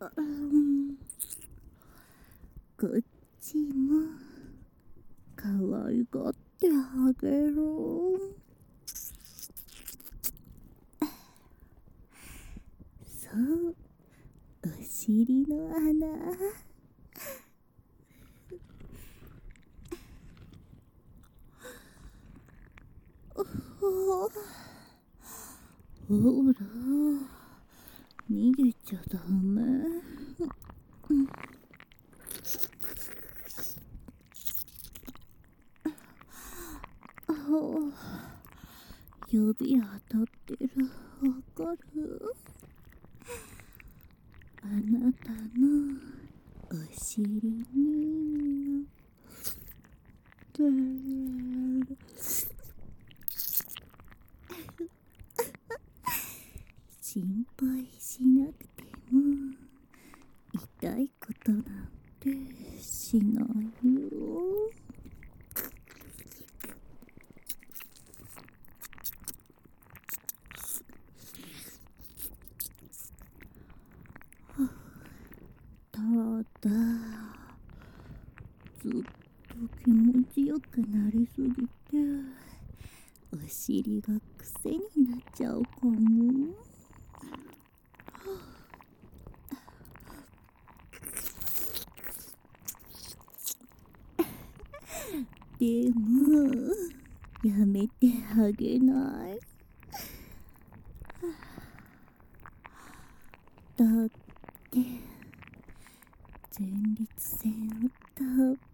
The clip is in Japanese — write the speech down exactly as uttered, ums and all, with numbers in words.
うん、こっちも可愛がってあげる。そう、お尻の穴。ほら、逃げちゃダメ。うん、指当たってる。わかる？あなたのお尻にで心配しなくても痛いことなんてしないよ。ただずっと気持ちよくなりすぎてお尻が癖になっちゃうかも。でもやめてあげない？だって前立腺をたっ